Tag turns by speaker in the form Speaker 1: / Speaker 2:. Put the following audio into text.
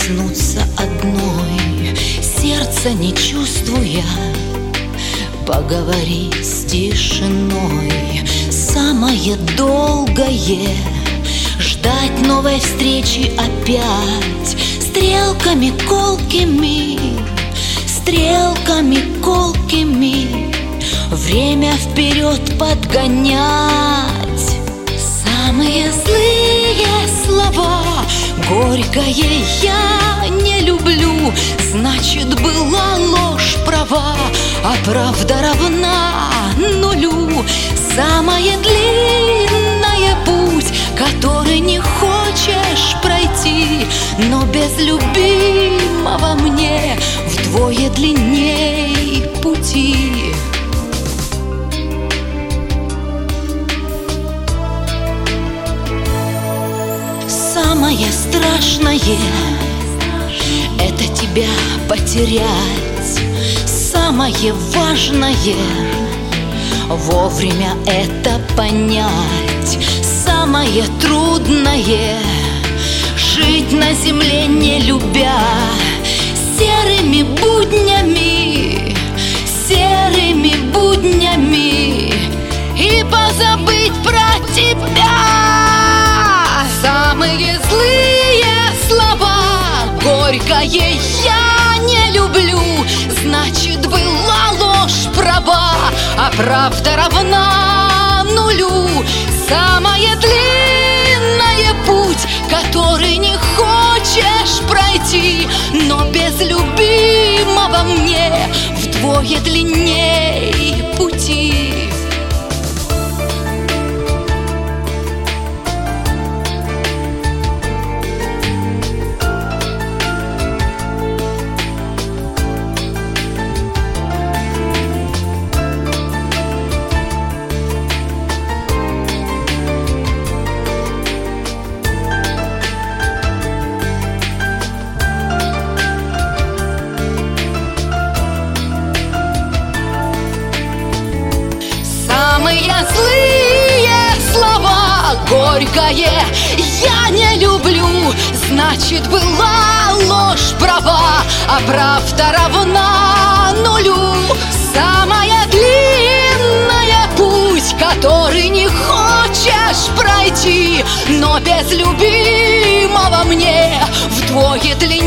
Speaker 1: проснуться одной, сердце не чувствуя, поговори с тишиной. Самое долгое — ждать новой встречи опять. Стрелками колкими, стрелками колкими время вперед подгонять. Самые злые слова, горькое я не люблю. Значит, была ложь права, а правда равна нулю. Самое длинное путь, который не хочешь пройти, но без любимого мне вдвое длинней пути. Самое страшное — это тебя потерять. Самое важное — вовремя это понять. Самое трудное — жить на земле не любя. Серыми буднями, серыми буднями, и позабыть про тебя. Самые злые слова, горькое я не люблю. Значит, была ложь права, а правда равна нулю. Самое длинное путь, который не хочешь пройти, но без любимого мне вдвое длинней пути. Самые злые слова, горькое я не люблю. Значит, была ложь права, а правда равна нулю. Самая длинная путь, который не хочешь пройти, но без любимого мне вдвое длиннее